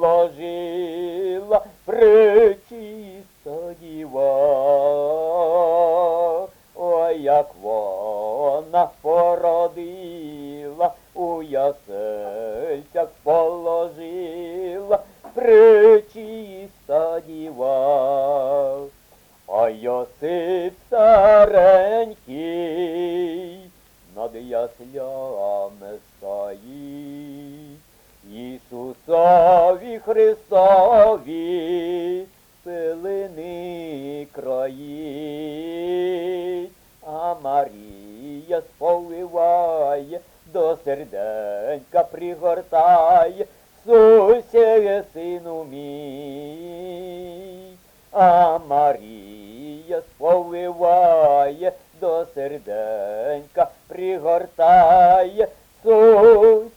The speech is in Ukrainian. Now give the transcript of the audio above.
положила пречиста діва. Ой, як вона породила, у ясельцях положила пречиста діва. А Йосип старенький над яслями стоїть, Ісусові Христові пилини кроїть, а Марія сповиває, до серденька пригортає, Ісусе, сину мій. А Марія сповиває, до серденька пригортає, Ісусе,